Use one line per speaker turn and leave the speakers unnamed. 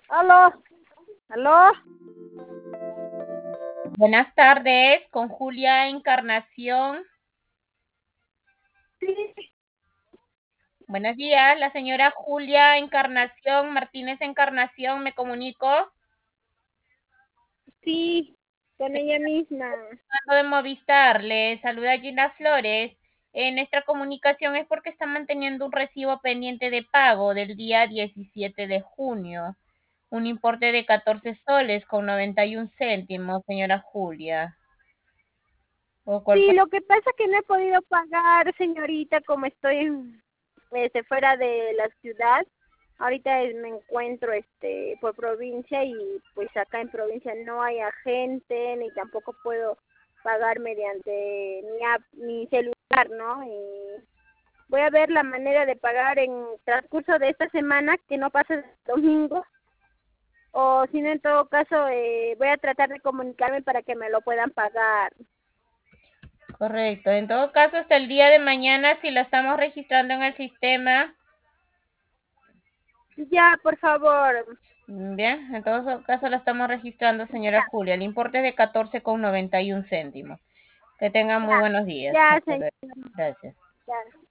Aló, aló.
Buenas tardes, con Julia Encarnación.
Sí,
Buenos días, la señora Julia Encarnación Martínez Encarnación, me comunico.
sí, con ella
Señora,
misma.
de Movistar, le saluda Gina Flores. Nuestra comunicación es porque está manteniendo un recibo pendiente de pago del día 17 de junio, un importe de 14 soles con 91 céntimos, señora Julia. ¿O cuál
Sí,
fue?
lo que pasa es que no he podido pagar, señorita, como estoy fuera de la ciudad. Ahorita me encuentro por provincia y pues acá en provincia no hay agente ni tampoco puedo pagar mediante mi app, mi celular, ¿no? Y voy a ver la manera de pagar en transcurso de esta semana, que no pase el domingo. O si no, en todo caso, voy a tratar de comunicarme para que me lo puedan pagar.
Correcto. En todo caso, hasta el día de mañana, si la estamos registrando en el sistema,
Ya, por favor.
bien, en todo caso la estamos registrando, señora
Ya,
Julia. El importe es de 14,91 céntimos. Que tengan muy
ya,
buenos días.
ya,
Hasta
señor.
luego. Gracias.
Ya.